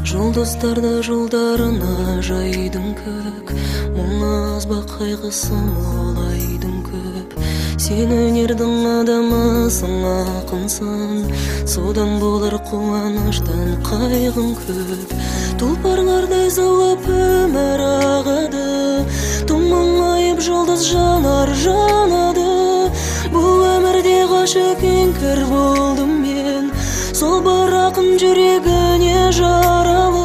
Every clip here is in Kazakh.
Жұлдыздарда жолдарына жайдың көк, мұңаз ба қайғысы молайдың көп. Сен өнердің адамысың, ақынсың, содан болар қуаныштан қайғың көп. Тұлпарлардай заулап өмір ағады, тұманайып жұлдыз жанар жанады. Бұл өмірде ғашық еңкір болдым мен, сол бір ақын жүрегіне жаралы.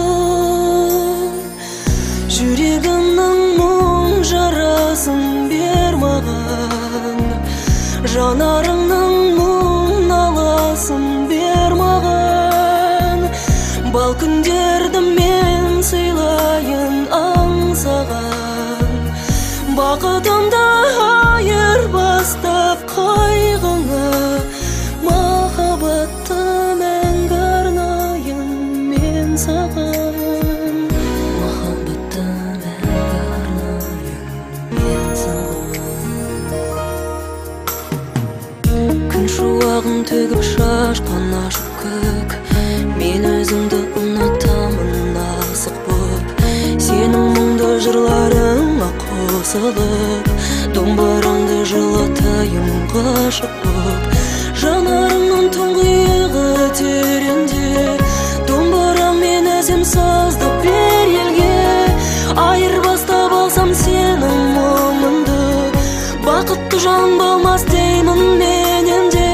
Жүрегімнің мұң жарасын бер маған, жанарыңның мұң наласын бер маған. Бал күндерді мен сыйлайын аңсаған, бақытымды айырбастап қайғыңа. Махаббатты мәңгі арнайын мен саған, махаббатты мәңгі арнайын мен саған. Күн шуағын төгіп шашқан ашық көк, мен өзімді ұнатамын асық боп. Сенің мұңды жырларыңа қосылып, домбыраңды жылатайын ғашық боп. Жанарымның тұңғиығы тереңде, домбырамен әзем сазды бер елге. Айырбастап алсам сенің мұңыңды, бақытты жан болмас деймін мен енді.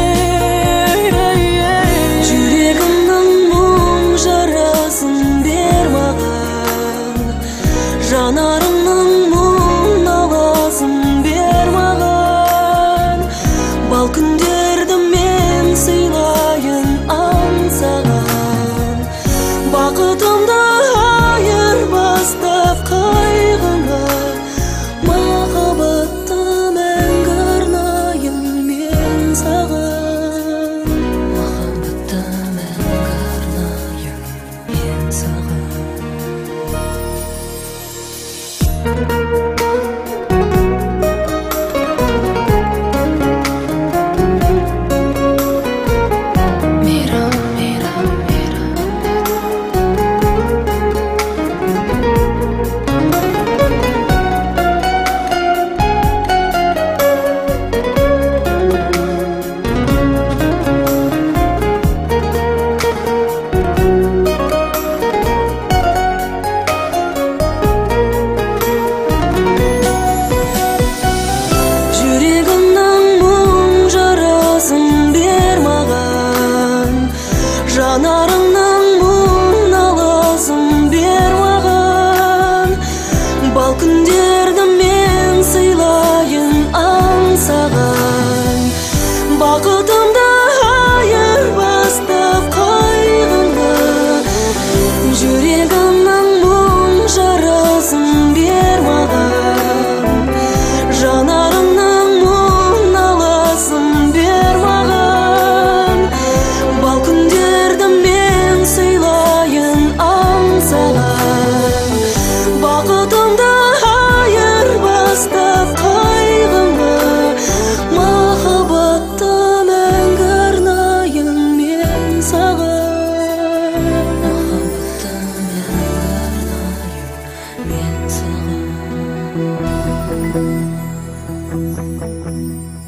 Жүрегімнің мұң жарасын бер маған, жанарымның мұң наласын бер маған. Бал күндерді мен сыйлайын аңсаған, бақытымды айырбастап қайғыңа. Махаббатты мәңгі арнайын мен саған, махаббатты мәңгі арнайын мен саған. Жанарыңның мұң наласын бер маған, бал күндерді мен сыйлайын аңсаған, бақытымды айырбастап қайғыңа. Жүрегімнің мұң жарасын бер маған, жанарыңның мұң наласын бер маған. Бал күндерді мен сыйлайын аңсаған, бақытымды айырбастап қайғыңа. Махаббатты мәңгі арнайын мен саған, махаббатты мәңгі арнайын мен саған.